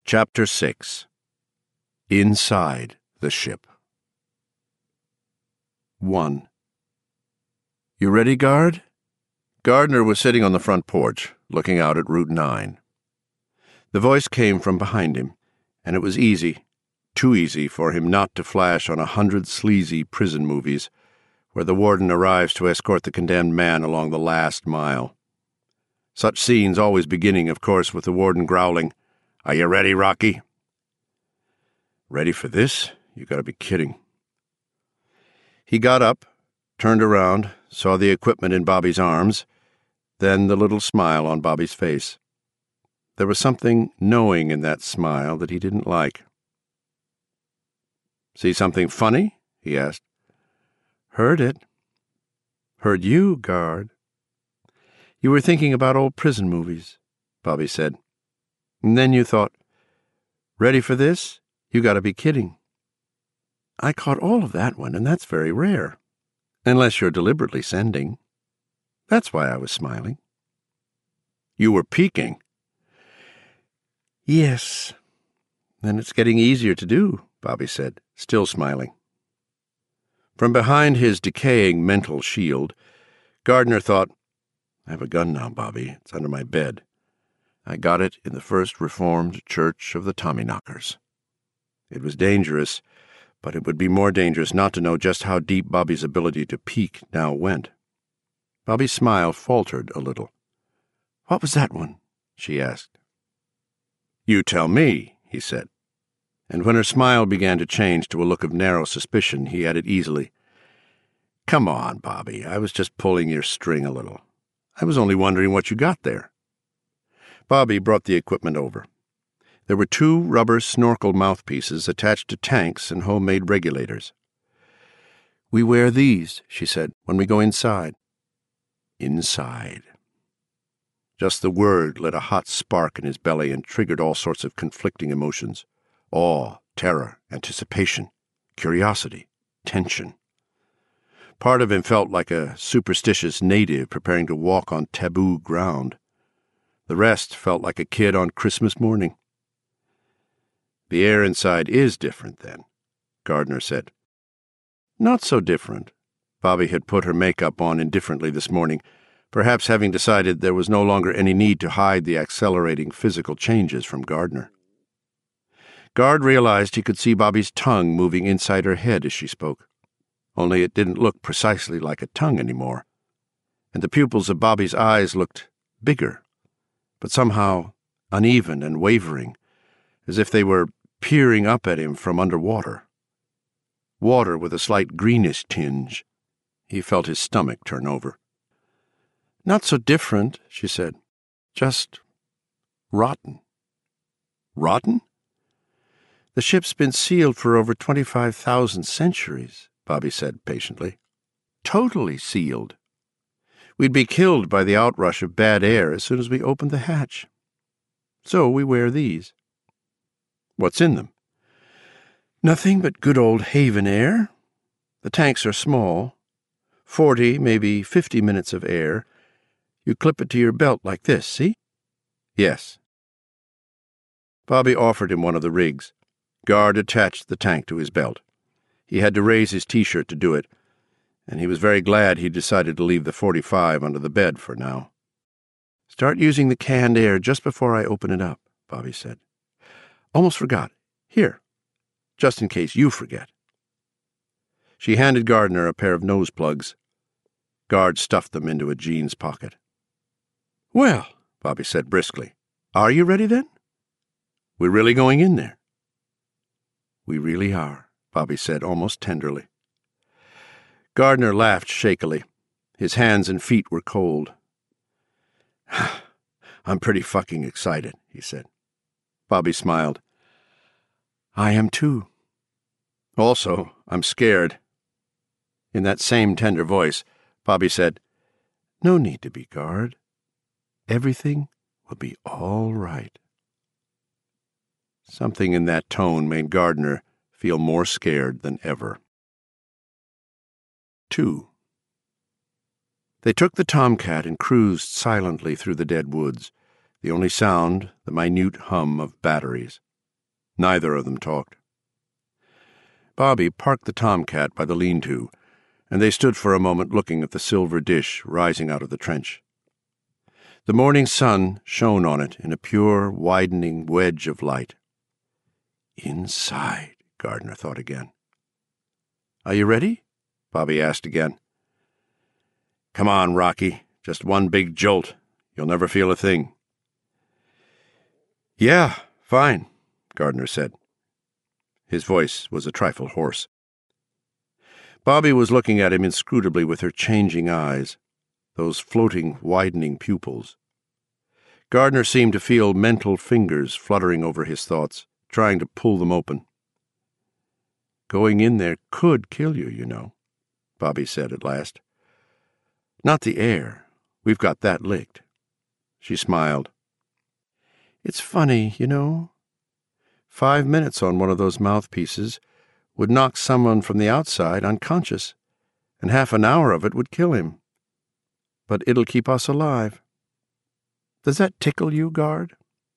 Chapter 6. Inside the Ship. 1. "You ready, Guard?" Gardner was sitting on the front porch, looking out at Route 9. The voice came from behind him, and it was easy, too easy for him not to flash on 100 sleazy prison movies, where the warden arrives to escort the condemned man along the last mile. Such scenes always beginning, of course, with the warden growling, "Are you ready, Rocky?" Ready for this? You gotta be kidding. He got up, turned around, saw the equipment in Bobby's arms, then the little smile on Bobby's face. There was something knowing in that smile that he didn't like. "See something funny?" he asked. "Heard it." "Heard you, Guard." "You were thinking about old prison movies," Bobby said. "And then you thought, ready for this? You gotta be kidding." "I caught all of that one, and that's very rare. Unless you're deliberately sending. That's why I was smiling." "You were peeking." "Yes. And it's getting easier to do," Bobby said, still smiling. From behind his decaying mental shield, Gardner thought, "I have a gun now, Bobby. It's under my bed. I got it in the First Reformed Church of the Tommyknockers." It was dangerous, but it would be more dangerous not to know just how deep Bobby's ability to peek now went. Bobby's smile faltered a little. "What was that one?" she asked. "You tell me," he said. And when her smile began to change to a look of narrow suspicion, he added easily, "Come on, Bobby, I was just pulling your string a little. I was only wondering what you got there." Bobby brought the equipment over. There were 2 rubber snorkel mouthpieces attached to tanks and homemade regulators. "We wear these," she said, "when we go inside." Inside. Just the word lit a hot spark in his belly and triggered all sorts of conflicting emotions. Awe, terror, anticipation, curiosity, tension. Part of him felt like a superstitious native preparing to walk on taboo ground. The rest felt like a kid on Christmas morning. "The air inside is different, then," Gardner said. "Not so different." Bobby had put her makeup on indifferently this morning, perhaps having decided there was no longer any need to hide the accelerating physical changes from Gardner. Guard realized he could see Bobby's tongue moving inside her head as she spoke, only it didn't look precisely like a tongue anymore, and the pupils of Bobby's eyes looked bigger, but somehow uneven and wavering, as if they were peering up at him from underwater. Water with a slight greenish tinge. He felt his stomach turn over. "Not so different," she said. "Just rotten." "Rotten?" "The ship's been sealed for over 25,000 centuries," Bobby said patiently. "Totally sealed. We'd be killed by the outrush of bad air as soon as we opened the hatch. So we wear these." "What's in them?" "Nothing but good old haven air. The tanks are small. 40, maybe 50 minutes of air. You clip it to your belt like this, see?" "Yes." Bobby offered him one of the rigs. Guard attached the tank to his belt. He had to raise his T-shirt to do it, and he was very glad he'd decided to leave the .45 under the bed for now. "Start using the canned air just before I open it up," Bobby said. "Almost forgot. Here, just in case you forget." She handed Gardner a pair of nose plugs. Guard stuffed them into a jeans pocket. "Well," Bobby said briskly, "are you ready then? We're really going in there." "We really are," Bobby said almost tenderly. Gardner laughed shakily. His hands and feet were cold. "I'm pretty fucking excited," he said. Bobby smiled. "I am too. Also, I'm scared." In that same tender voice, Bobby said, "No need to be, Guard. Everything will be all right." Something in that tone made Gardner feel more scared than ever. 2. They took the Tomcat and cruised silently through the dead woods, the only sound the minute hum of batteries. Neither of them talked. Bobby parked the Tomcat by the lean-to, and they stood for a moment looking at the silver dish rising out of the trench. The morning sun shone on it in a pure, widening wedge of light. Inside, Gardner thought again. Are you ready? Bobby asked again. Come on, Rocky. Just one big jolt. You'll never feel a thing. Yeah, fine, Gardner said. His voice was a trifle hoarse. Bobby was looking at him inscrutably with her changing eyes, those floating, widening pupils. Gardner seemed to feel mental fingers fluttering over his thoughts, trying to pull them open. Going in there could kill you, you know, Bobby said at last. Not the air. We've got that licked. She smiled. It's funny, you know. 5 minutes on one of those mouthpieces would knock someone from the outside unconscious, and half an hour of it would kill him. But it'll keep us alive. Does that tickle you, Guard?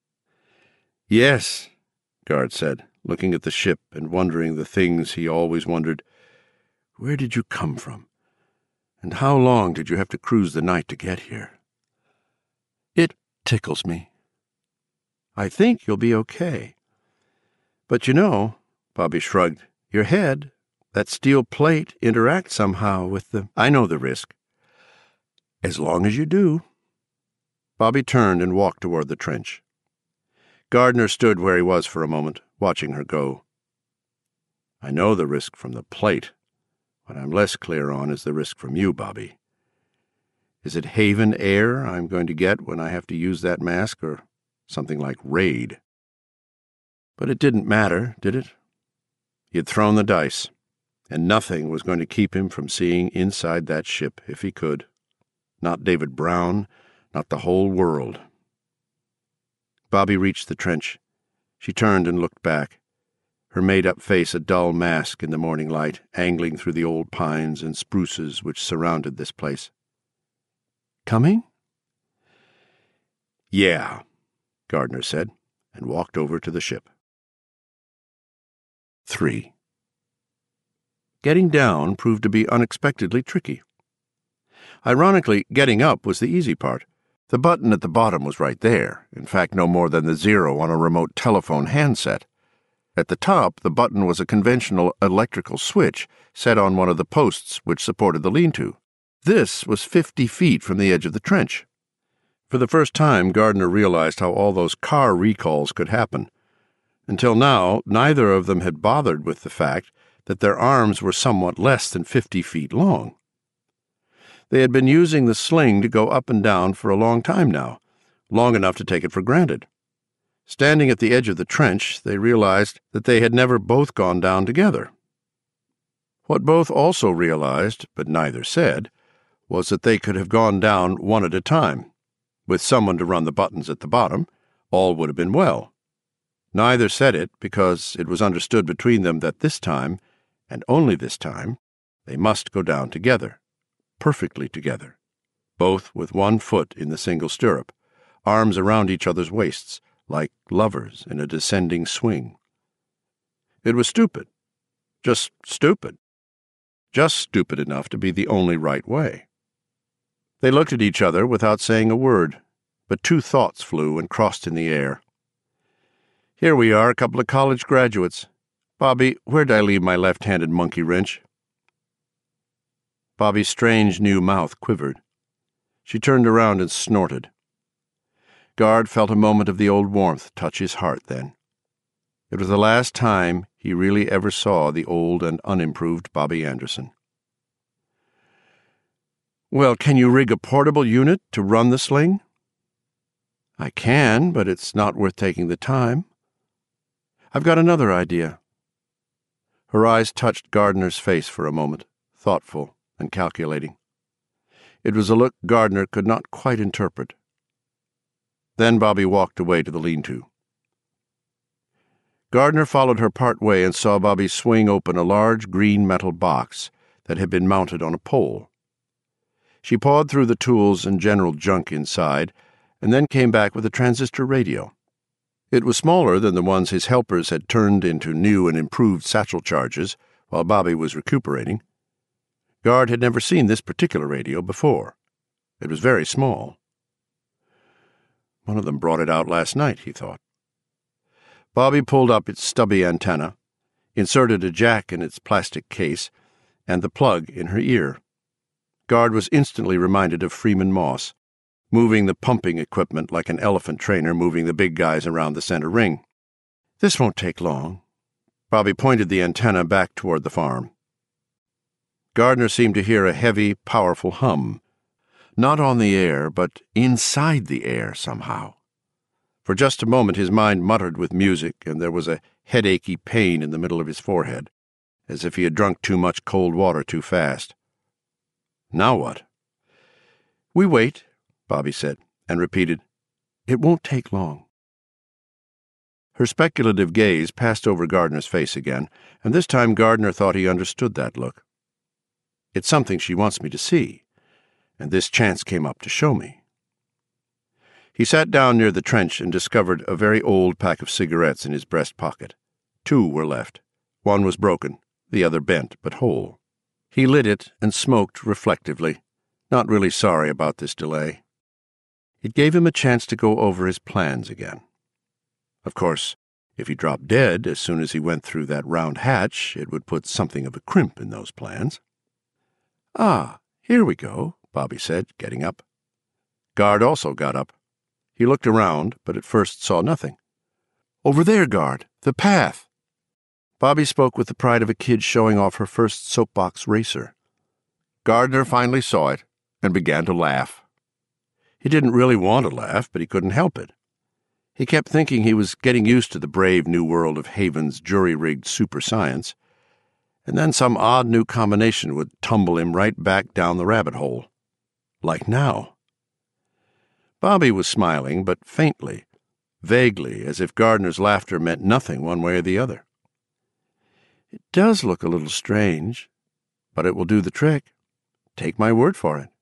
Yes, Guard said, looking at the ship and wondering the things he always wondered. Where did you come from? And how long did you have to cruise the night to get here? It tickles me. I think you'll be okay. But you know, Bobby shrugged, your head, that steel plate, interacts somehow with the... I know the risk. As long as you do. Bobby turned and walked toward the trench. Gardner stood where he was for a moment, watching her go. I know the risk from the plate. What I'm less clear on is the risk from you, Bobby. Is it Haven air I'm going to get when I have to use that mask, or something like raid? But it didn't matter, did it? He had thrown the dice, and nothing was going to keep him from seeing inside that ship if he could. Not David Brown, not the whole world. Bobby reached the trench. She turned and looked back, her made-up face a dull mask in the morning light, angling through the old pines and spruces which surrounded this place. Coming? Yeah, Gardner said, and walked over to the ship. 3. Getting down proved to be unexpectedly tricky. Ironically, getting up was the easy part. The button at the bottom was right there, in fact no more than the 0 on a remote telephone handset. At the top, the button was a conventional electrical switch set on one of the posts which supported the lean-to. This was 50 feet from the edge of the trench. For the first time, Gardner realized how all those car recalls could happen. Until now, neither of them had bothered with the fact that their arms were somewhat less than 50 feet long. They had been using the sling to go up and down for a long time now, long enough to take it for granted. Standing at the edge of the trench, they realized that they had never both gone down together. What both also realized, but neither said, was that they could have gone down one at a time. With someone to run the buttons at the bottom, all would have been well. Neither said it because it was understood between them that this time, and only this time, they must go down together, perfectly together, both with one foot in the single stirrup, arms around each other's waists, like lovers in a descending swing. It was stupid. Just stupid. Just stupid enough to be the only right way. They looked at each other without saying a word, but 2 thoughts flew and crossed in the air. Here we are, a couple of college graduates. Bobby, where'd I leave my left-handed monkey wrench? Bobby's strange new mouth quivered. She turned around and snorted. Guard felt a moment of the old warmth touch his heart then. It was the last time he really ever saw the old and unimproved Bobby Anderson. Well, can you rig a portable unit to run the sling? I can, but it's not worth taking the time. I've got another idea. Her eyes touched Gardner's face for a moment, thoughtful and calculating. It was a look Gardner could not quite interpret. Then Bobby walked away to the lean-to. Gardner followed her part way and saw Bobby swing open a large green metal box that had been mounted on a pole. She pawed through the tools and general junk inside, and then came back with a transistor radio. It was smaller than the ones his helpers had turned into new and improved satchel charges while Bobby was recuperating. Guard had never seen this particular radio before. It was very small. One of them brought it out last night, he thought. Bobby pulled up its stubby antenna, inserted a jack in its plastic case, and the plug in her ear. Guard was instantly reminded of Freeman Moss, moving the pumping equipment like an elephant trainer moving the big guys around the center ring. "This won't take long." Bobby pointed the antenna back toward the farm. Gardner seemed to hear a heavy, powerful hum, not on the air, but inside the air somehow. For just a moment his mind muttered with music, and there was a headachy pain in the middle of his forehead, as if he had drunk too much cold water too fast. Now what? "We wait," Bobby said, and repeated, "It won't take long." Her speculative gaze passed over Gardner's face again, and this time Gardner thought he understood that look. "It's something she wants me to see, and this chance came up to show me." He sat down near the trench and discovered a very old pack of cigarettes in his breast pocket. 2 were left. One was broken, the other bent but whole. He lit it and smoked reflectively, not really sorry about this delay. It gave him a chance to go over his plans again. Of course, if he dropped dead as soon as he went through that round hatch, it would put something of a crimp in those plans. "Ah, here we go," Bobby said, getting up. Guard also got up. He looked around, but at first saw nothing. "Over there, Guard, the path." Bobby spoke with the pride of a kid showing off her first soapbox racer. Gardner finally saw it and began to laugh. He didn't really want to laugh, but he couldn't help it. He kept thinking he was getting used to the brave new world of Haven's jury-rigged super science, and then some odd new combination would tumble him right back down the rabbit hole. Like now. Bobby was smiling, but faintly, vaguely, as if Gardner's laughter meant nothing one way or the other. "It does look a little strange, but it will do the trick. Take my word for it."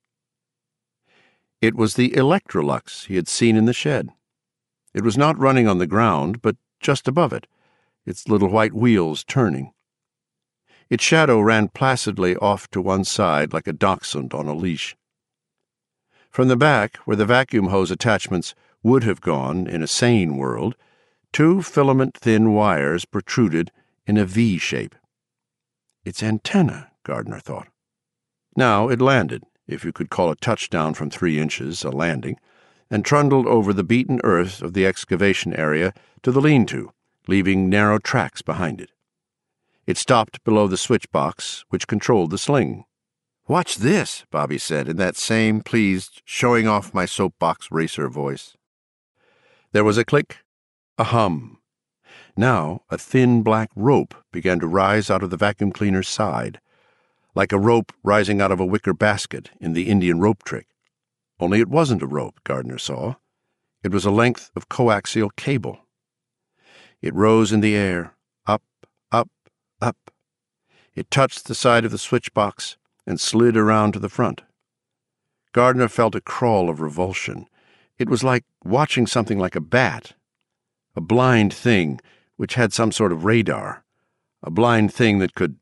It was the Electrolux he had seen in the shed. It was not running on the ground, but just above it, its little white wheels turning. Its shadow ran placidly off to one side like a dachshund on a leash. From the back, where the vacuum hose attachments would have gone in a sane world, 2 filament-thin wires protruded in a V shape. Its antenna, Gardner thought. Now it landed, if you could call a touchdown from 3 inches a landing, and trundled over the beaten earth of the excavation area to the lean-to, leaving narrow tracks behind it. It stopped below the switch box, which controlled the sling. "Watch this," Bobby said in that same pleased, showing-off-my-soapbox racer voice. There was a click, a hum. Now a thin black rope began to rise out of the vacuum cleaner's side, like a rope rising out of a wicker basket in the Indian rope trick. Only it wasn't a rope, Gardner saw. It was a length of coaxial cable. It rose in the air, up, up, up. It touched the side of the switch box and slid around to the front. Gardner felt a crawl of revulsion. It was like watching something like a bat, a blind thing which had some sort of radar, a blind thing that could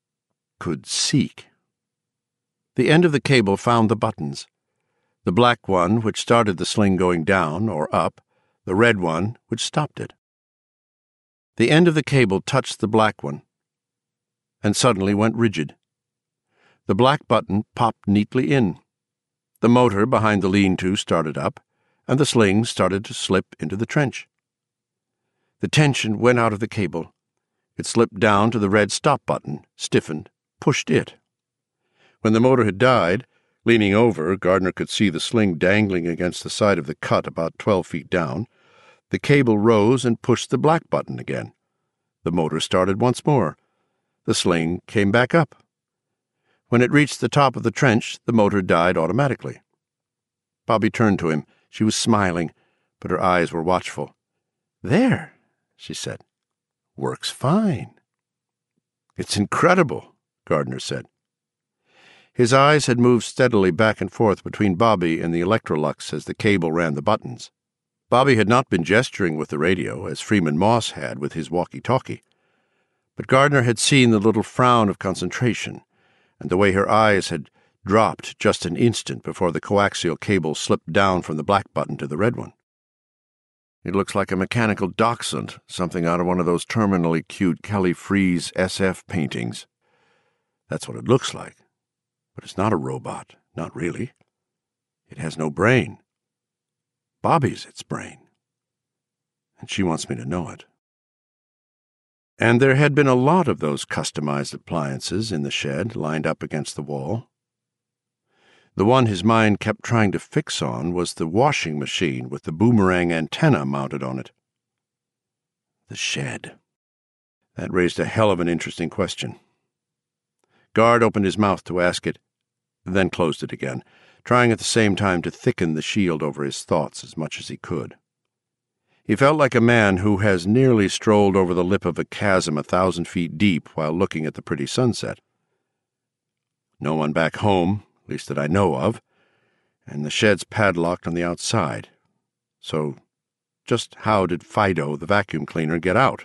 seek. The end of the cable found the buttons. The black one, which started the sling going down or up, the red one, which stopped it. The end of the cable touched the black one, and suddenly went rigid. The black button popped neatly in. The motor behind the lean-to started up, and the sling started to slip into the trench. The tension went out of the cable. It slipped down to the red stop button, stiffened, pushed it. When the motor had died, leaning over, Gardner could see the sling dangling against the side of the cut about 12 feet down. The cable rose and pushed the black button again. The motor started once more. The sling came back up. When it reached the top of the trench, the motor died automatically. Bobby turned to him. She was smiling, but her eyes were watchful. "There," she said. "Works fine." "It's incredible," Gardner said. His eyes had moved steadily back and forth between Bobby and the Electrolux as the cable ran the buttons. Bobby had not been gesturing with the radio, as Freeman Moss had with his walkie-talkie. But Gardner had seen the little frown of concentration, and the way her eyes had dropped just an instant before the coaxial cable slipped down from the black button to the red one. "It looks like a mechanical dachshund, something out of one of those terminally cute Kelly Freas SF paintings. That's what it looks like. But it's not a robot, not really. It has no brain. Bobby's its brain. And she wants me to know it." And there had been a lot of those customized appliances in the shed, lined up against the wall. The one his mind kept trying to fix on was the washing machine with the boomerang antenna mounted on it. The shed. That raised a hell of an interesting question. Guard opened his mouth to ask it, then closed it again, trying at the same time to thicken the shield over his thoughts as much as he could. He felt like a man who has nearly strolled over the lip of a chasm 1,000 feet deep while looking at the pretty sunset. No one back home, at least that I know of, and the shed's padlocked on the outside. So just how did Fido, the vacuum cleaner, get out?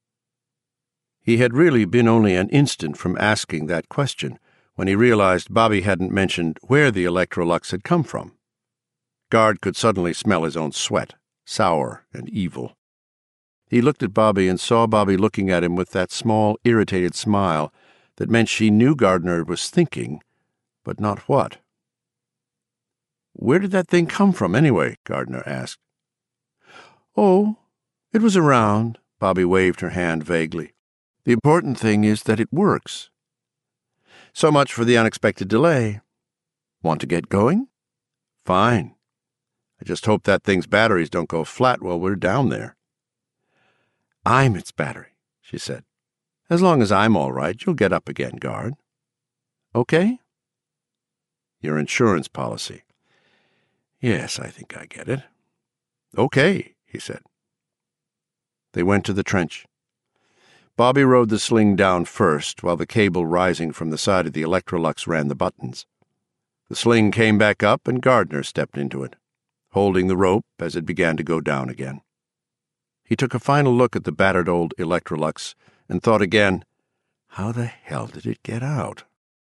He had really been only an instant from asking that question when he realized Bobby hadn't mentioned where the Electrolux had come from. Guard could suddenly smell his own sweat, sour and evil. He looked at Bobby and saw Bobby looking at him with that small, irritated smile that meant she knew Gardner was thinking, but not what. "Where did that thing come from, anyway?" Gardner asked. "Oh, it was around," Bobby waved her hand vaguely. "The important thing is that it works. So much for the unexpected delay. Want to get going? Fine. I just hope that thing's batteries don't go flat while we're down there." "I'm its battery," she said. "As long as I'm all right, you'll get up again, Guard. Okay?" "Your insurance policy." "Yes, I think I get it." "Okay," he said. They went to the trench. Bobby rode the sling down first, while the cable rising from the side of the Electrolux ran the buttons. The sling came back up, and Gardner stepped into it, holding the rope as it began to go down again. He took a final look at the battered old Electrolux and thought again, how the hell did it get out?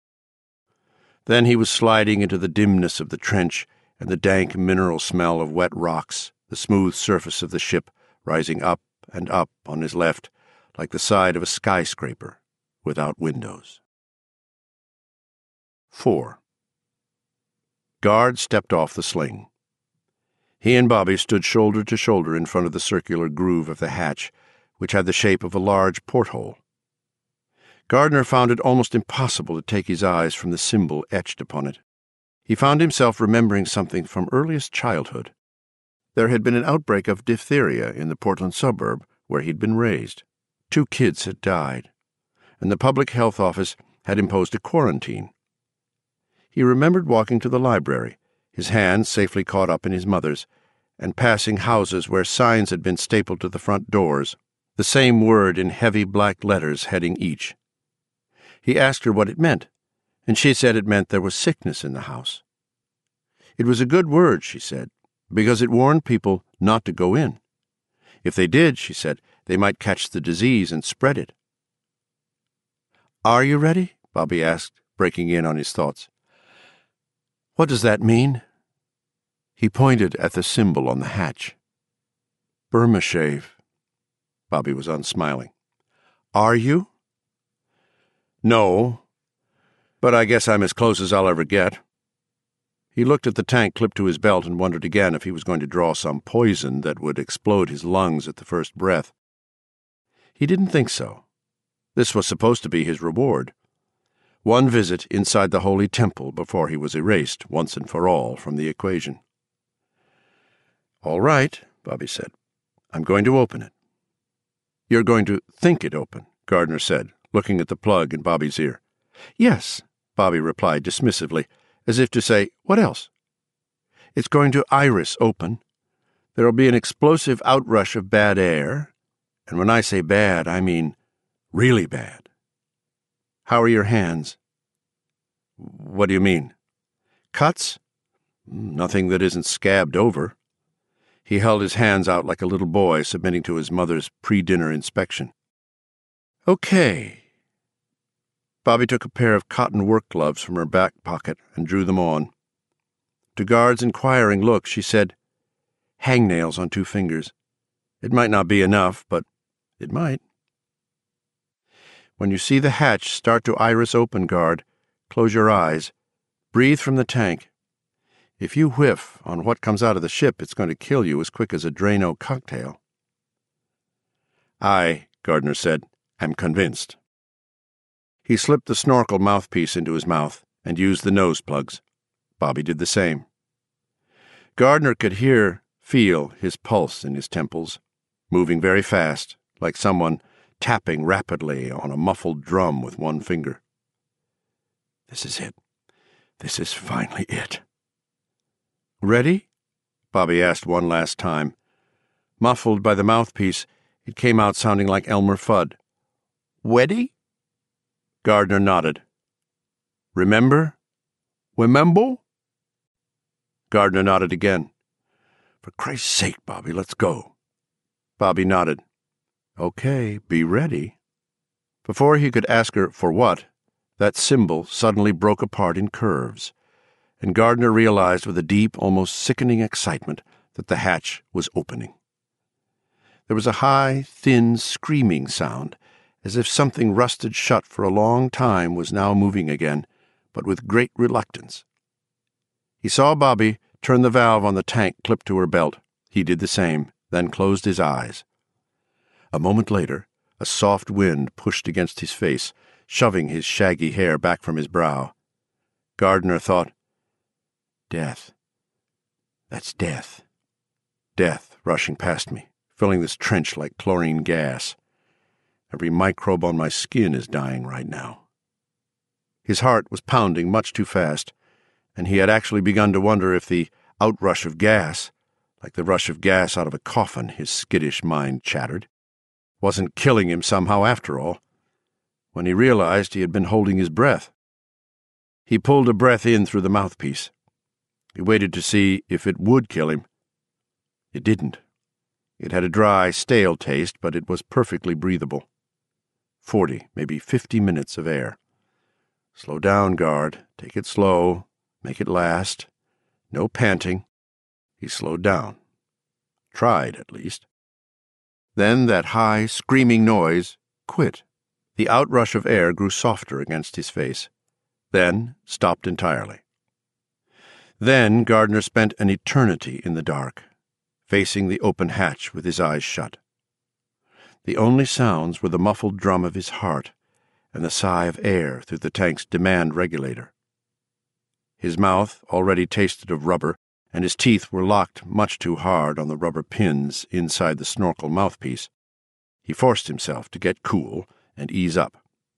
Then he was sliding into the dimness of the trench and the dank mineral smell of wet rocks, the smooth surface of the ship rising up and up on his left, like the side of a skyscraper without windows. 4. Guard stepped off the sling. He and Bobby stood shoulder to shoulder in front of the circular groove of the hatch, which had the shape of a large porthole. Gardner found it almost impossible to take his eyes from the symbol etched upon it. He found himself remembering something from earliest childhood. There had been an outbreak of diphtheria in the Portland suburb where he'd been raised. 2 kids had died, and the public health office had imposed a quarantine. He remembered walking to the library, his hand safely caught up in his mother's, and passing houses where signs had been stapled to the front doors, the same word in heavy black letters heading each. He asked her what it meant, and she said it meant there was sickness in the house. It was a good word, she said, because it warned people not to go in. If they did, she said, they might catch the disease and spread it. "Are you ready?" Bobby asked, breaking in on his thoughts. "What does that mean?" He pointed at the symbol on the hatch. "Burma shave." Bobby was unsmiling. "Are you?" "No, but I guess I'm as close as I'll ever get." He looked at the tank clipped to his belt and wondered again if he was going to draw some poison that would explode his lungs at the first breath. He didn't think so. This was supposed to be his reward. One visit inside the holy temple before he was erased, once and for all, from the equation. "All right," Bobby said. "I'm going to open it." "You're going to think it open," Gardner said, looking at the plug in Bobby's ear. "Yes," Bobby replied dismissively, as if to say, "What else?" "It's going to iris open. There'll be an explosive outrush of bad air, and when I say bad, I mean really bad." "How are your hands?" "What do you mean?" "Cuts?" "Nothing that isn't scabbed over." He held his hands out like a little boy submitting to his mother's pre-dinner inspection. "Okay." Bobby took a pair of cotton work gloves from her back pocket and drew them on. To Guard's inquiring look, she said, "Hangnails on 2 fingers. It might not be enough, but it might." "When you see the hatch start to iris open, Guard, close your eyes. Breathe from the tank. If you whiff on what comes out of the ship, it's going to kill you as quick as a Drano cocktail." "I," Gardner said, "am convinced." He slipped the snorkel mouthpiece into his mouth and used the nose plugs. Bobby did the same. Gardner could feel his pulse in his temples, moving very fast, like someone tapping rapidly on a muffled drum with one finger. "This is it. This is finally it." "Ready?" Bobby asked one last time. Muffled by the mouthpiece, it came out sounding like Elmer Fudd. "Weddy?" Gardner nodded. "Remember? Remember?" Gardner nodded again. "For Christ's sake, Bobby, let's go." Bobby nodded. "Okay, be ready." Before he could ask her for what, that symbol suddenly broke apart in curves, and Gardner realized with a deep, almost sickening excitement that the hatch was opening. There was a high, thin, screaming sound, as if something rusted shut for a long time was now moving again, but with great reluctance. He saw Bobby turn the valve on the tank clipped to her belt. He did the same, then closed his eyes. A moment later, a soft wind pushed against his face, shoving his shaggy hair back from his brow. Gardner thought, "Death. That's death. Death rushing past me, filling this trench like chlorine gas. Every microbe on my skin is dying right now." His heart was pounding much too fast, and he had actually begun to wonder if the outrush of gas, like the rush of gas out of a coffin, his skittish mind chattered, wasn't killing him somehow after all, when he realized he had been holding his breath. He pulled a breath in through the mouthpiece. He waited to see if it would kill him. It didn't. It had a dry, stale taste, but it was perfectly breathable. 40, maybe 50 minutes of air. Slow down, Guard. Take it slow. Make it last. No panting. He slowed down. Tried, at least. Then that high, screaming noise quit. The outrush of air grew softer against his face. Then stopped entirely. Then Gardner spent an eternity in the dark, facing the open hatch with his eyes shut. The only sounds were the muffled drum of his heart and the sigh of air through the tank's demand regulator. His mouth already tasted of rubber, and his teeth were locked much too hard on the rubber pins inside the snorkel mouthpiece. He forced himself to get cool and ease up.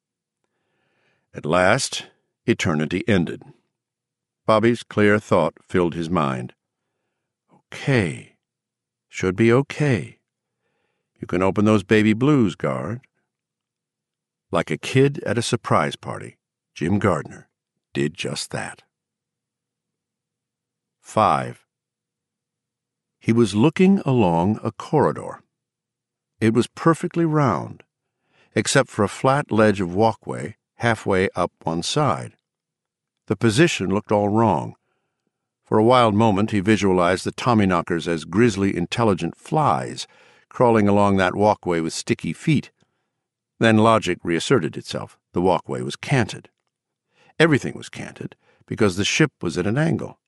At last, eternity ended. Bobby's clear thought filled his mind. Okay. Should be okay. You can open those baby blues, Guard. Like a kid at a surprise party, Jim Gardner did just that. 5. He was looking along a corridor. It was perfectly round, except for a flat ledge of walkway halfway up one side. The position looked all wrong. For a wild moment he visualized the Tommyknockers as grisly, intelligent flies crawling along that walkway with sticky feet. Then logic reasserted itself. The walkway was canted. Everything was canted because the ship was at an angle.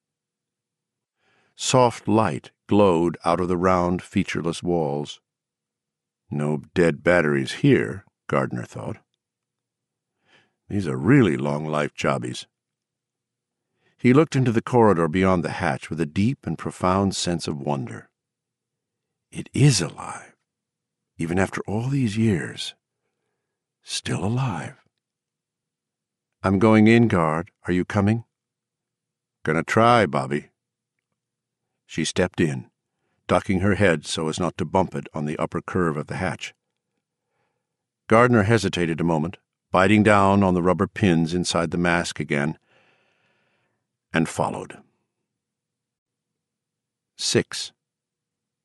Soft light glowed out of the round, featureless walls. No dead batteries here, Gardner thought. These are really long-life jobbies. He looked into the corridor beyond the hatch with a deep and profound sense of wonder. It is alive, even after all these years. Still alive. I'm going in, Guard. Are you coming? Gonna try, Bobby. She stepped in, ducking her head so as not to bump it on the upper curve of the hatch. Gardner hesitated a moment, biting down on the rubber pins inside the mask again, and followed. 6.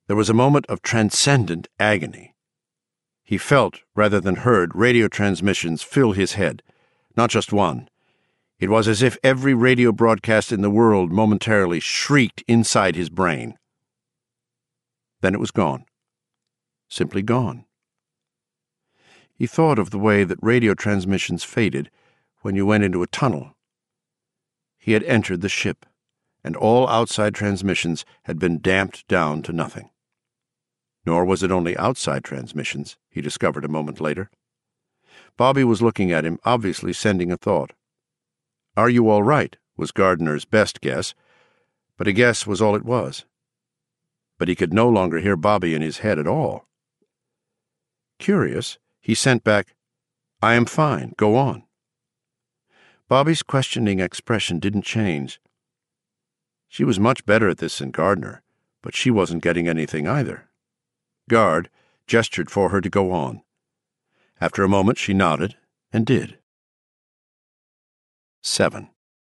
There was a moment of transcendent agony. He felt, rather than heard, radio transmissions fill his head. Not just one. It was as if every radio broadcast in the world momentarily shrieked inside his brain. Then it was gone. Simply gone. He thought of the way that radio transmissions faded when you went into a tunnel. He had entered the ship, and all outside transmissions had been damped down to nothing. Nor was it only outside transmissions, he discovered a moment later. Bobby was looking at him, obviously sending a thought. "Are you all right?" was Gardner's best guess, but a guess was all it was. But he could no longer hear Bobby in his head at all. Curious, he sent back, "I am fine, go on." Bobby's questioning expression didn't change. She was much better at this than Gardner, but she wasn't getting anything either. Gard gestured for her to go on. After a moment she nodded and did. 7.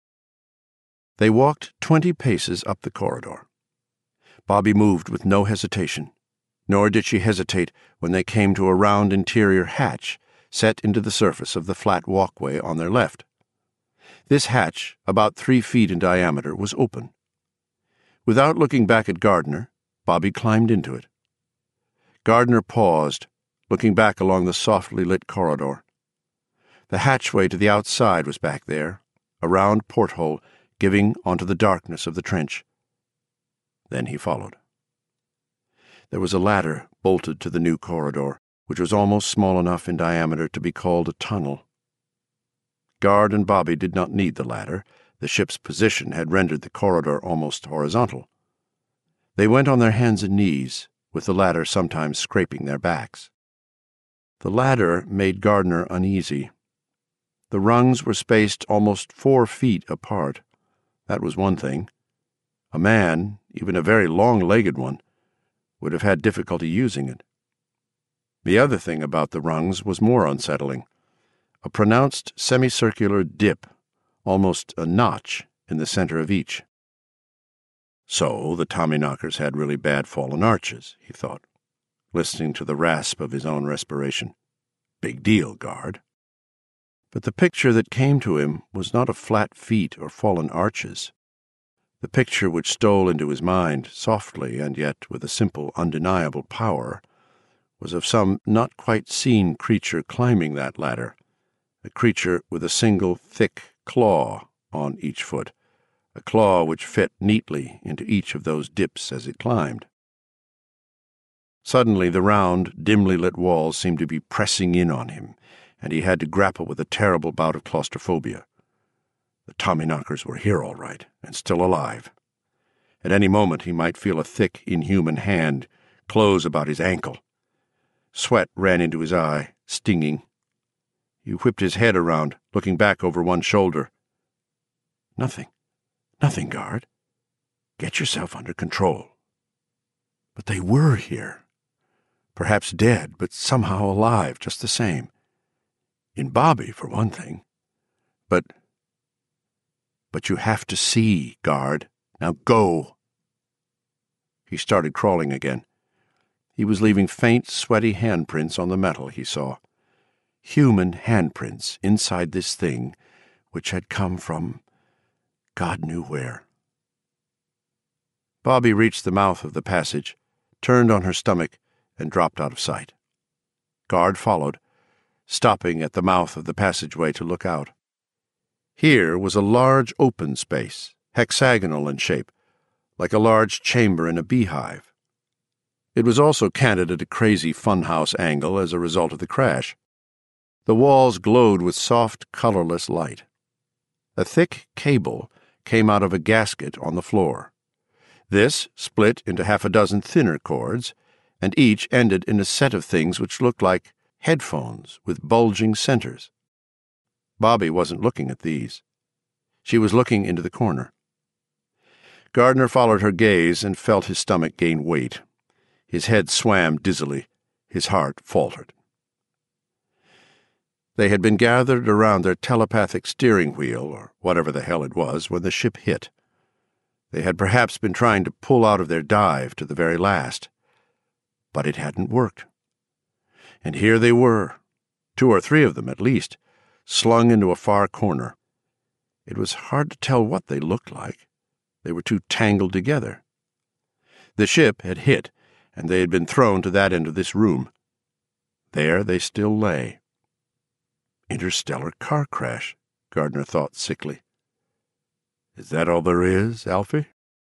They walked 20 paces up the corridor. Bobby moved with no hesitation, nor did she hesitate when they came to a round interior hatch set into the surface of the flat walkway on their left. This hatch, about 3 feet in diameter, was open. Without looking back at Gardner, Bobby climbed into it. Gardner paused, looking back along the softly lit corridor. The hatchway to the outside was back there, a round porthole giving onto the darkness of the trench. Then he followed. There was a ladder bolted to the new corridor, which was almost small enough in diameter to be called a tunnel. Gard and Bobby did not need the ladder. The ship's position had rendered the corridor almost horizontal. They went on their hands and knees, with the ladder sometimes scraping their backs. The ladder made Gardner uneasy. The rungs were spaced almost 4 feet apart. That was one thing. A man, even a very long-legged one, would have had difficulty using it. The other thing about the rungs was more unsettling. A pronounced semicircular dip, almost a notch, in the center of each. So the Tommyknockers had really bad fallen arches, he thought, listening to the rasp of his own respiration. Big deal, Gard. But the picture that came to him was not of flat feet or fallen arches. The picture which stole into his mind, softly and yet with a simple, undeniable power, was of some not quite seen creature climbing that ladder, a creature with a single thick claw on each foot, a claw which fit neatly into each of those dips as it climbed. Suddenly the round, dimly lit walls seemed to be pressing in on him, and he had to grapple with a terrible bout of claustrophobia. The Tommyknockers were here all right, and still alive. At any moment he might feel a thick, inhuman hand close about his ankle. Sweat ran into his eye, stinging. He whipped his head around, looking back over one shoulder. Nothing, Gard. Get yourself under control. But they were here. Perhaps dead, but somehow alive just the same. In Bobby, for one thing. But you have to see, Gard. Now go. He started crawling again. He was leaving faint, sweaty handprints on the metal, he saw. Human handprints inside this thing which had come from God knew where. Bobby reached the mouth of the passage, turned on her stomach, and dropped out of sight. Gard followed, stopping at the mouth of the passageway to look out. Here was a large open space, hexagonal in shape, like a large chamber in a beehive. It was also canted at a crazy funhouse angle as a result of the crash. The walls glowed with soft, colorless light. A thick cable came out of a gasket on the floor. This split into 6 thinner cords, and each ended in a set of things which looked like headphones with bulging centers. Bobby wasn't looking at these. She was looking into the corner. Gardner followed her gaze and felt his stomach gain weight. His head swam dizzily. His heart faltered. They had been gathered around their telepathic steering wheel, or whatever the hell it was, when the ship hit. They had perhaps been trying to pull out of their dive to the very last. But it hadn't worked. And here they were, 2 or 3 of them at least, slung into a far corner. It was hard to tell what they looked like. They were too tangled together. The ship had hit, and they had been thrown to that end of this room. There they still lay. Interstellar car crash, Gardner thought sickly. Is that all there is, Alfie?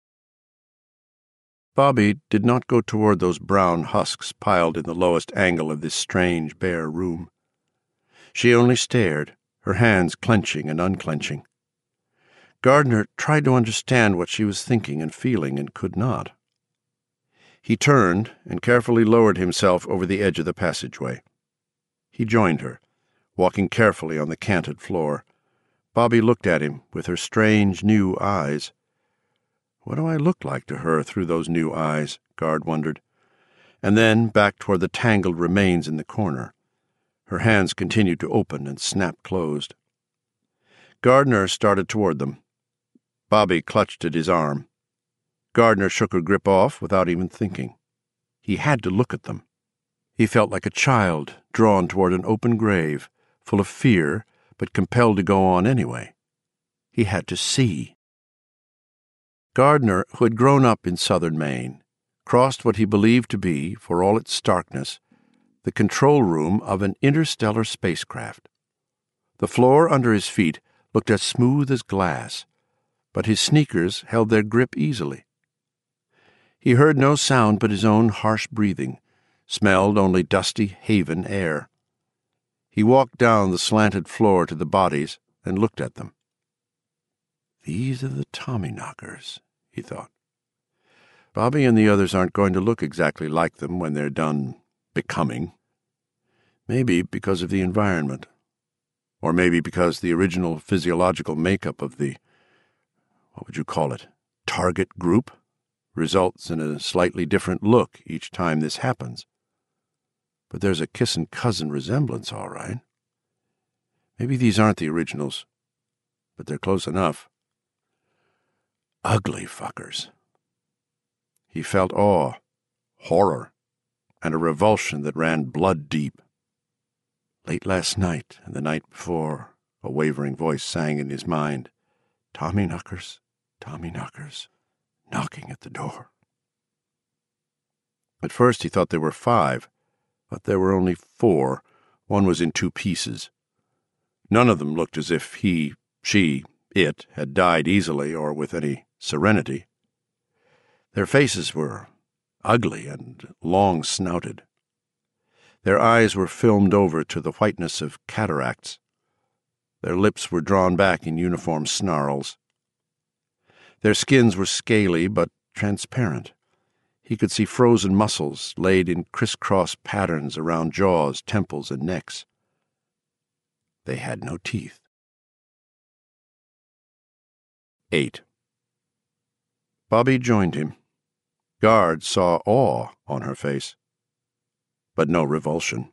Bobby did not go toward those brown husks piled in the lowest angle of this strange, bare room. She only stared, her hands clenching and unclenching. Gardner tried to understand what she was thinking and feeling and could not. He turned and carefully lowered himself over the edge of the passageway. He joined her, walking carefully on the canted floor. Bobby looked at him with her strange new eyes. What do I look like to her through those new eyes? Gard wondered. And then back toward the tangled remains in the corner. Her hands continued to open and snap closed. Gardner started toward them. Bobby clutched at his arm. Gardner shook her grip off without even thinking. He had to look at them. He felt like a child drawn toward an open grave, full of fear, but compelled to go on anyway. He had to see. Gardner, who had grown up in southern Maine, crossed what he believed to be, for all its starkness, the control room of an interstellar spacecraft. The floor under his feet looked as smooth as glass, but his sneakers held their grip easily. He heard no sound but his own harsh breathing, smelled only dusty haven air. He walked down the slanted floor to the bodies and looked at them. These are the Tommyknockers, he thought. Bobby and the others aren't going to look exactly like them when they're done becoming. Maybe because of the environment. Or maybe because the original physiological makeup of the, what would you call it, target group, results in a slightly different look each time this happens. But there's a kissin' cousin resemblance, all right. Maybe these aren't the originals, but they're close enough. Ugly fuckers. He felt awe, horror, and a revulsion that ran blood deep. Late last night and the night before, a wavering voice sang in his mind, Tommyknockers, Tommyknockers, knocking at the door. At first he thought there were 5, but there were only 4. One was in 2 pieces. None of them looked as if he, she, it had died easily or with any serenity. Their faces were ugly and long-snouted. Their eyes were filmed over to the whiteness of cataracts. Their lips were drawn back in uniform snarls. Their skins were scaly but transparent. He could see frozen muscles laid in crisscross patterns around jaws, temples, and necks. They had no teeth. 8. Bobby joined him. Gard saw awe on her face, but no revulsion.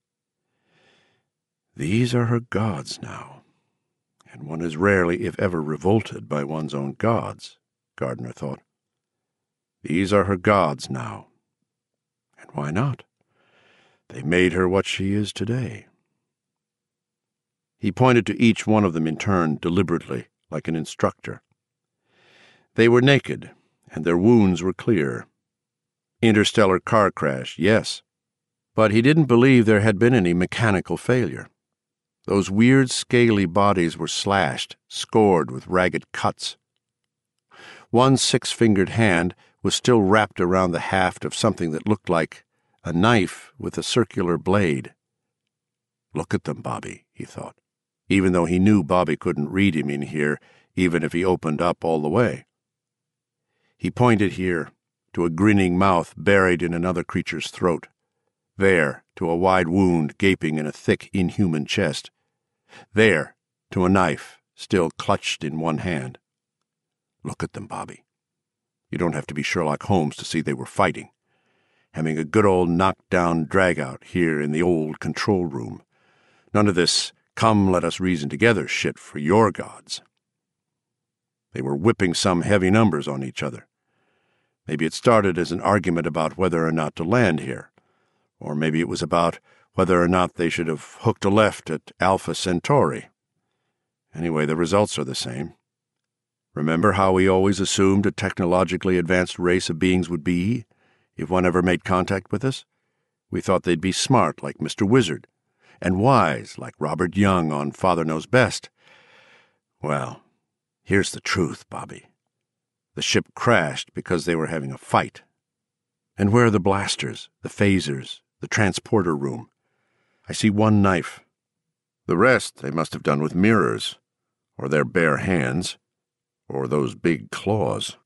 These are her gods now, and one is rarely, if ever, revolted by one's own gods, Gardner thought. These are her gods now. And why not? They made her what she is today. He pointed to each one of them in turn deliberately, like an instructor. They were naked, and their wounds were clear. Interstellar car crash, yes. But he didn't believe there had been any mechanical failure. Those weird, scaly bodies were slashed, scored with ragged cuts. One 6-fingered hand was still wrapped around the haft of something that looked like a knife with a circular blade. Look at them, Bobby, he thought, even though he knew Bobby couldn't read him in here, even if he opened up all the way. He pointed here, to a grinning mouth buried in another creature's throat. There, to a wide wound gaping in a thick, inhuman chest. There, to a knife, still clutched in one hand. Look at them, Bobby. You don't have to be Sherlock Holmes to see they were fighting. Having a good old knockdown drag-out here in the old control room. None of this, come let us reason together shit for your gods. They were whipping some heavy numbers on each other. Maybe it started as an argument about whether or not to land here, or maybe it was about whether or not they should have hooked a left at Alpha Centauri. Anyway, the results are the same. Remember how we always assumed a technologically advanced race of beings would be, if one ever made contact with us? We thought they'd be smart, like Mr. Wizard, and wise, like Robert Young on Father Knows Best. Well, here's the truth, Bobby. The ship crashed because they were having a fight. And where are the blasters, the phasers, the transporter room? I see one knife. The rest they must have done with mirrors, or their bare hands, or those big claws.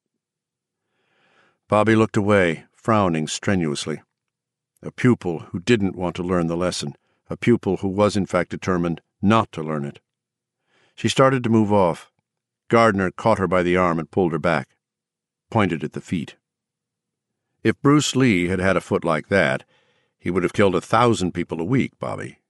Bobby looked away, frowning strenuously. A pupil who didn't want to learn the lesson, a pupil who was in fact determined not to learn it. She started to move off. Gardner caught her by the arm and pulled her back, pointed at the feet. If Bruce Lee had had a foot like that, he would have killed 1,000 people a week, Bobby.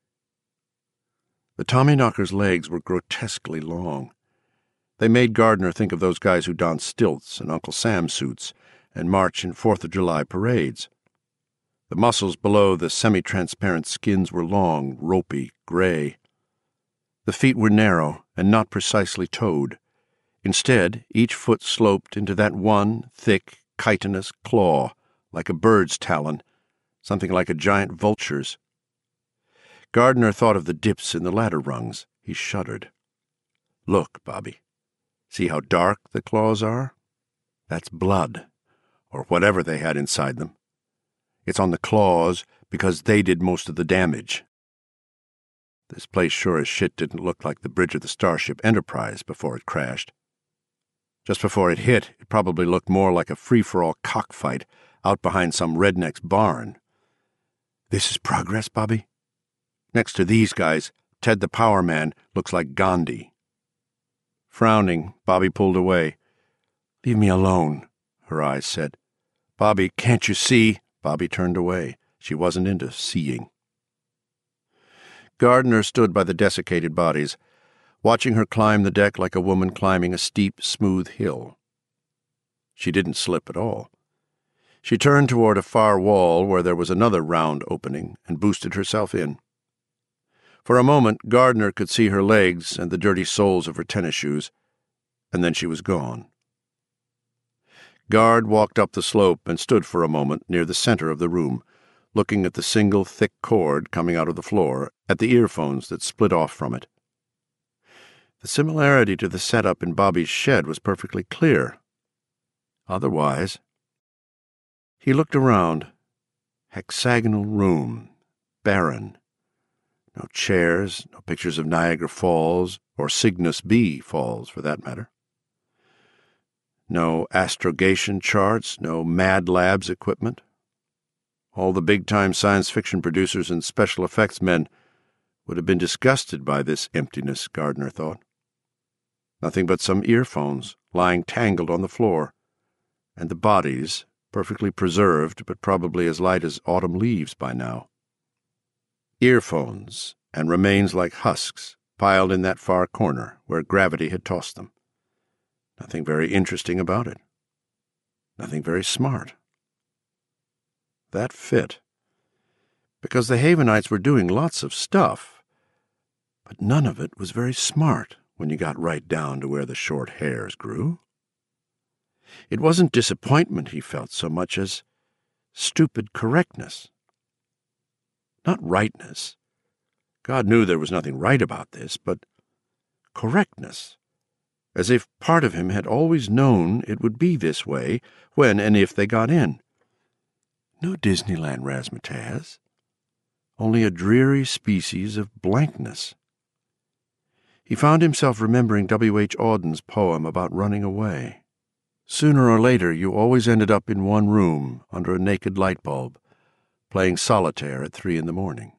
The Tommyknocker's legs were grotesquely long. They made Gardner think of those guys who don stilts and Uncle Sam suits and march in 4th of July parades. The muscles below the semi-transparent skins were long, ropey, gray. The feet were narrow and not precisely toed. Instead, each foot sloped into that one thick, chitinous claw, like a bird's talon, something like a giant vulture's. Gardner thought of the dips in the ladder rungs. He shuddered. Look, Bobby. See how dark the claws are? That's blood, or whatever they had inside them. It's on the claws because they did most of the damage. This place sure as shit didn't look like the bridge of the Starship Enterprise before it crashed. Just before it hit, it probably looked more like a free-for-all cockfight out behind some redneck's barn. This is progress, Bobby? Next to these guys, Ted the Power Man looks like Gandhi. Frowning, Bobby pulled away. Leave me alone, her eyes said. Bobby, can't you see? Bobby turned away. She wasn't into seeing. Gardner stood by the desiccated bodies, watching her climb the deck like a woman climbing a steep, smooth hill. She didn't slip at all. She turned toward a far wall where there was another round opening and boosted herself in. For a moment, Gardner could see her legs and the dirty soles of her tennis shoes, and then she was gone. Gard walked up the slope and stood for a moment near the center of the room, looking at the single thick cord coming out of the floor, at the earphones that split off from it. The similarity to the setup in Bobby's shed was perfectly clear. Otherwise, he looked around. Hexagonal room, barren. No chairs, no pictures of Niagara Falls, or Cygnus B Falls, for that matter. No astrogation charts, no Mad Labs equipment. All the big-time science fiction producers and special effects men would have been disgusted by this emptiness, Gardner thought. Nothing but some earphones lying tangled on the floor, and the bodies, perfectly preserved but probably as light as autumn leaves by now. Earphones and remains like husks piled in that far corner where gravity had tossed them. Nothing very interesting about it. Nothing very smart. That fit. Because the Havenites were doing lots of stuff, but none of it was very smart when you got right down to where the short hairs grew. It wasn't disappointment he felt so much as stupid correctness. Not rightness. God knew there was nothing right about this, but correctness, as if part of him had always known it would be this way when and if they got in. No Disneyland razzmatazz, only a dreary species of blankness. He found himself remembering W. H. Auden's poem about running away. Sooner or later, you always ended up in one room under a naked light bulb, playing solitaire at 3 a.m.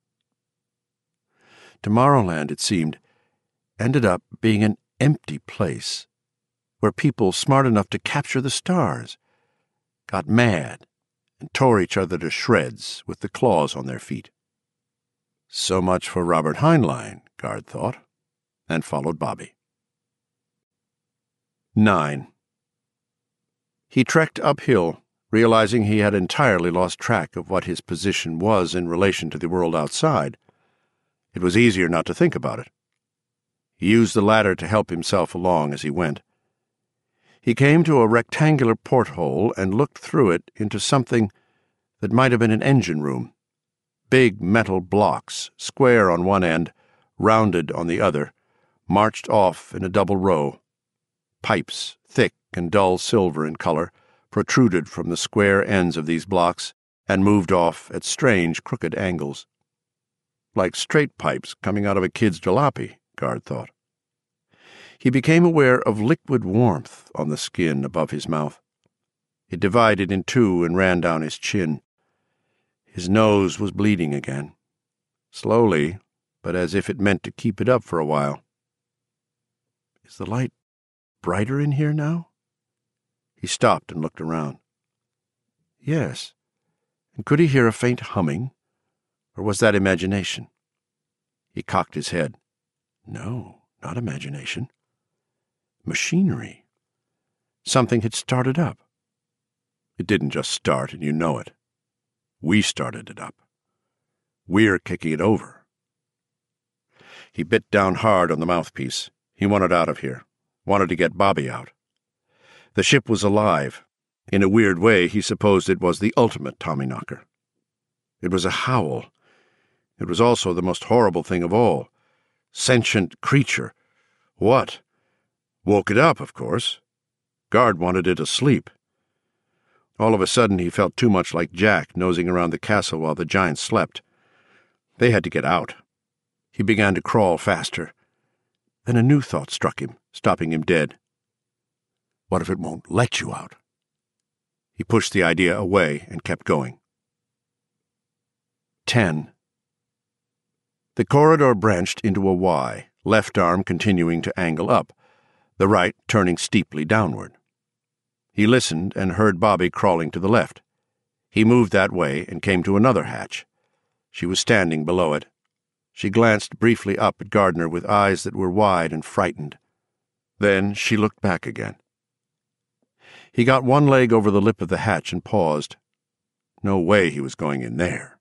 Tomorrowland, it seemed, ended up being an empty place where people smart enough to capture the stars got mad and tore each other to shreds with the claws on their feet. So much for Robert Heinlein, Gard thought, and followed Bobby. 9. He trekked uphill, realizing he had entirely lost track of what his position was in relation to the world outside. It was easier not to think about it. He used the ladder to help himself along as he went. He came to a rectangular porthole and looked through it into something that might have been an engine room. Big metal blocks, square on one end, rounded on the other, marched off in a double row. Pipes, thick and dull silver in color, protruded from the square ends of these blocks and moved off at strange, crooked angles. Like straight pipes coming out of a kid's jalopy, Guard thought. He became aware of liquid warmth on the skin above his mouth. It divided in two and ran down his chin. His nose was bleeding again. Slowly, but as if it meant to keep it up for a while. Is the light brighter in here now? He stopped and looked around. Yes. And could he hear a faint humming? Or was that imagination? He cocked his head. No, not imagination. Machinery. Something had started up. It didn't just start, and you know it. We started it up. We're kicking it over. He bit down hard on the mouthpiece. He wanted out of here. Wanted to get Bobby out. The ship was alive. In a weird way, he supposed it was the ultimate Tommyknocker. It was a howl. It was also the most horrible thing of all. Sentient creature. What? Woke it up, of course. Guard wanted it asleep. All of a sudden, he felt too much like Jack nosing around the castle while the giants slept. They had to get out. He began to crawl faster. Then a new thought struck him, stopping him dead. What if it won't let you out? He pushed the idea away and kept going. 10. The corridor branched into a Y, left arm continuing to angle up, the right turning steeply downward. He listened and heard Bobby crawling to the left. He moved that way and came to another hatch. She was standing below it. She glanced briefly up at Gardner with eyes that were wide and frightened. Then she looked back again. He got one leg over the lip of the hatch and paused. No way he was going in there.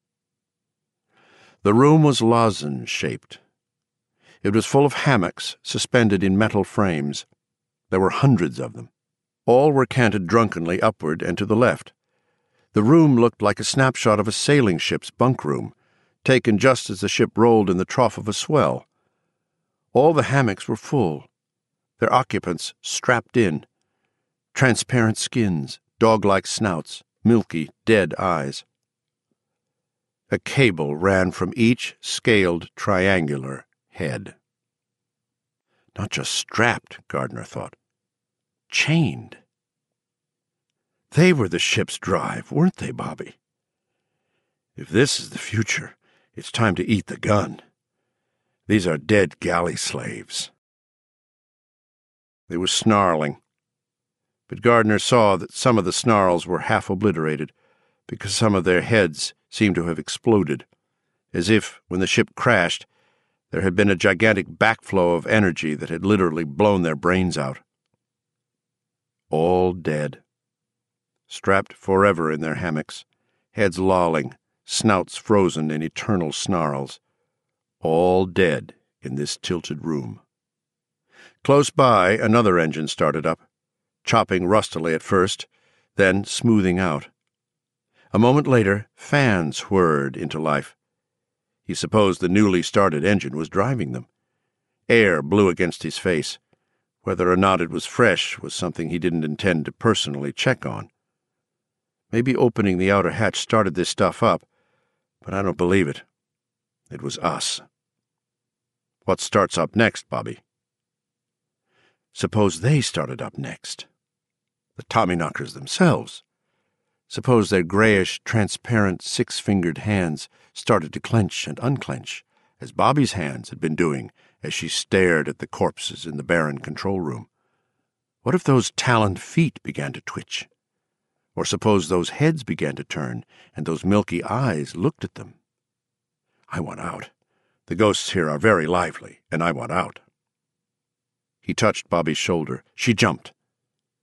The room was lozenge-shaped. It was full of hammocks suspended in metal frames. There were hundreds of them. All were canted drunkenly upward and to the left. The room looked like a snapshot of a sailing ship's bunk room, taken just as the ship rolled in the trough of a swell. All the hammocks were full, their occupants strapped in. Transparent skins, dog-like snouts, milky, dead eyes. A cable ran from each scaled triangular head. Not just strapped, Gardner thought. Chained. They were the ship's drive, weren't they, Bobby? If this is the future, it's time to eat the gun. These are dead galley slaves. They were snarling, but Gardner saw that some of the snarls were half obliterated because some of their heads seemed to have exploded, as if, when the ship crashed, there had been a gigantic backflow of energy that had literally blown their brains out. All dead. Strapped forever in their hammocks, heads lolling, snouts frozen in eternal snarls. All dead in this tilted room. Close by, another engine started up, chopping rustily at first, then smoothing out. A moment later, fans whirred into life. He supposed the newly started engine was driving them. Air blew against his face. Whether or not it was fresh was something he didn't intend to personally check on. Maybe opening the outer hatch started this stuff up, but I don't believe it. It was us. What starts up next, Bobby? Suppose they started up next. The Tommyknockers themselves. Suppose their grayish, transparent, six-fingered hands started to clench and unclench, as Bobby's hands had been doing as she stared at the corpses in the barren control room. What if those taloned feet began to twitch? Or suppose those heads began to turn, and those milky eyes looked at them? I want out. The ghosts here are very lively, and I want out. He touched Bobby's shoulder. She jumped.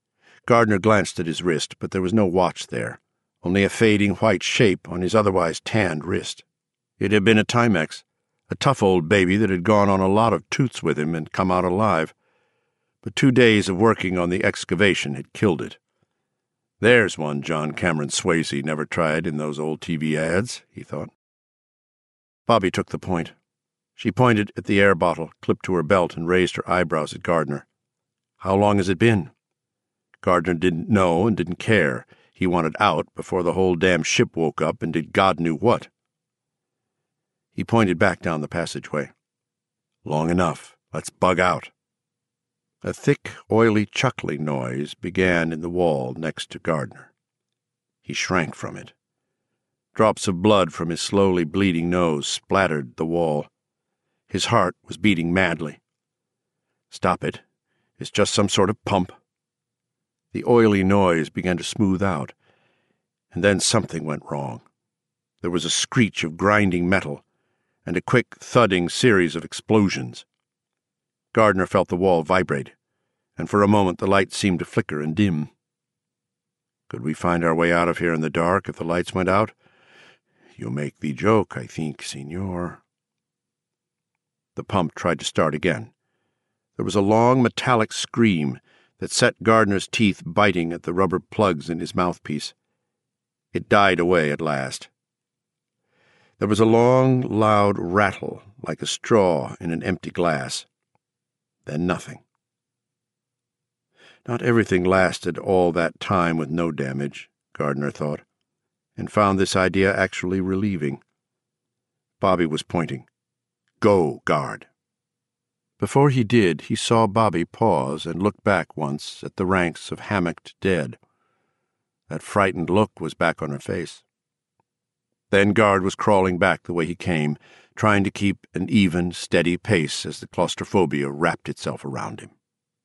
Gardner glanced at his wrist, but there was no watch there, only a fading white shape on his otherwise tanned wrist. It had been a Timex, a tough old baby that had gone on a lot of toots with him and come out alive. But 2 days of working on the excavation had killed it. There's one John Cameron Swayze never tried in those old TV ads, he thought. Bobby took the point. She pointed at the air bottle clipped to her belt and raised her eyebrows at Gardner. How long has it been? Gardner didn't know and didn't care. He wanted out before the whole damn ship woke up and did God knew what. He pointed back down the passageway. Long enough. Let's bug out. A thick, oily chuckling noise began in the wall next to Gardner. He shrank from it. Drops of blood from his slowly bleeding nose splattered the wall. His heart was beating madly. Stop it. It's just some sort of pump. The oily noise began to smooth out, and then something went wrong. There was a screech of grinding metal and a quick, thudding series of explosions. Gardner felt the wall vibrate, and for a moment the light seemed to flicker and dim. Could we find our way out of here in the dark if the lights went out? You make the joke, I think, Signor. The pump tried to start again. There was a long metallic scream that set Gardner's teeth biting at the rubber plugs in his mouthpiece. It died away at last. There was a long, loud rattle, like a straw in an empty glass. Then nothing. Not everything lasted all that time with no damage, Gardner thought, and found this idea actually relieving. Bobby was pointing. Go, guard. Before he did, he saw Bobby pause and look back once at the ranks of hammocked dead. That frightened look was back on her face. Then Guard was crawling back the way he came, trying to keep an even, steady pace as the claustrophobia wrapped itself around him.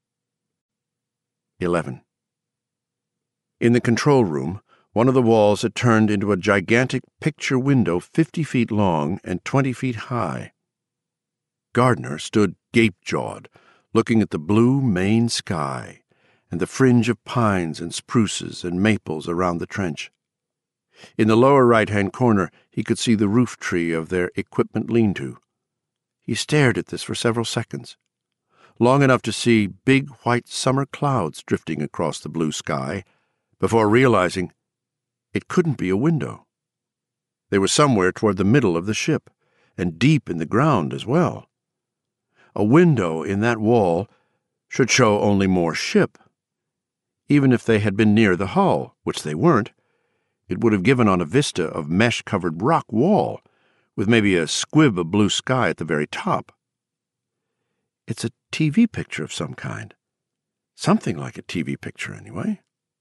11. In the control room, one of the walls had turned into a gigantic picture window 50 feet long and 20 feet high. Gardner stood gape-jawed, looking at the blue Maine sky and the fringe of pines and spruces and maples around the trench. In the lower right-hand corner, he could see the roof tree of their equipment lean-to. He stared at this for several seconds, long enough to see big white summer clouds drifting across the blue sky, before realizing it couldn't be a window. They were somewhere toward the middle of the ship, and deep in the ground as well. A window in that wall should show only more ship. Even if they had been near the hull, which they weren't, it would have given on a vista of mesh-covered rock wall, with maybe a squib of blue sky at the very top. It's a TV picture of some kind. Something like a TV picture, anyway.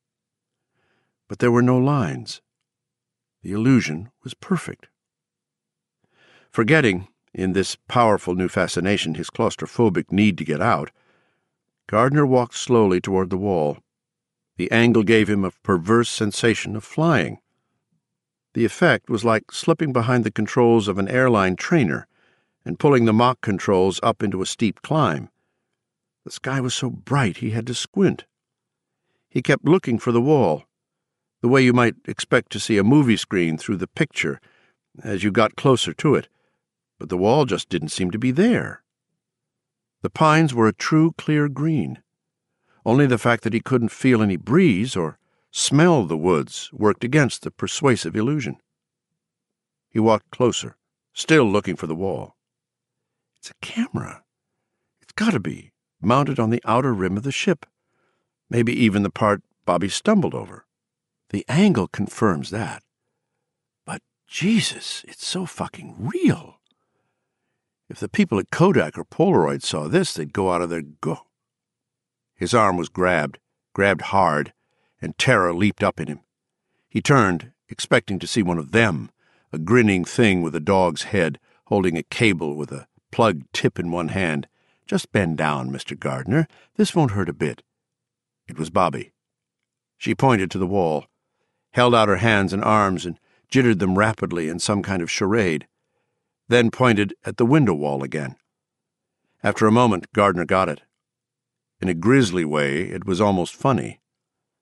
But there were no lines. The illusion was perfect. Forgetting, in this powerful new fascination, his claustrophobic need to get out, Gardner walked slowly toward the wall. The angle gave him a perverse sensation of flying. The effect was like slipping behind the controls of an airline trainer and pulling the Mach controls up into a steep climb. The sky was so bright he had to squint. He kept looking for the wall, the way you might expect to see a movie screen through the picture as you got closer to it, but the wall just didn't seem to be there. The pines were a true clear green. Only the fact that he couldn't feel any breeze or smell the woods worked against the persuasive illusion. He walked closer, still looking for the wall. It's a camera. It's got to be, mounted on the outer rim of the ship. Maybe even the part Bobby stumbled over. The angle confirms that. But Jesus, it's so fucking real. If the people at Kodak or Polaroid saw this, they'd go out of their His arm was grabbed hard, and terror leaped up in him. He turned, expecting to see one of them, a grinning thing with a dog's head, holding a cable with a plugged tip in one hand. Just bend down, Mr. Gardner. This won't hurt a bit. It was Bobby. She pointed to the wall, held out her hands and arms and jittered them rapidly in some kind of charade, then pointed at the window wall again. After a moment, Gardner got it. In a grisly way, it was almost funny.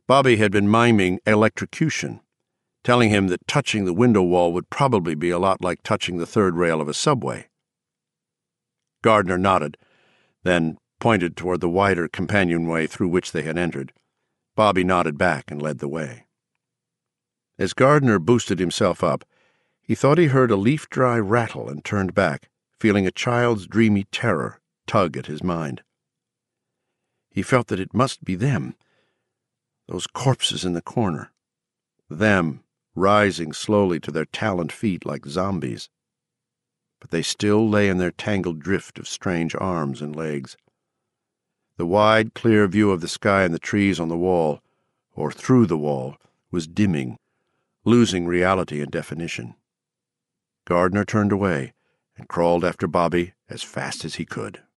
Bobby had been miming electrocution, telling him that touching the window wall would probably be a lot like touching the third rail of a subway. Gardner nodded, then pointed toward the wider companionway through which they had entered. Bobby nodded back and led the way. As Gardner boosted himself up, he thought he heard a leaf-dry rattle and turned back, feeling a child's dreamy terror tug at his mind. He felt that it must be them, those corpses in the corner, them rising slowly to their taloned feet like zombies. But they still lay in their tangled drift of strange arms and legs. The wide, clear view of the sky and the trees on the wall, or through the wall, was dimming, losing reality and definition. Gardner turned away and crawled after Bobby as fast as he could.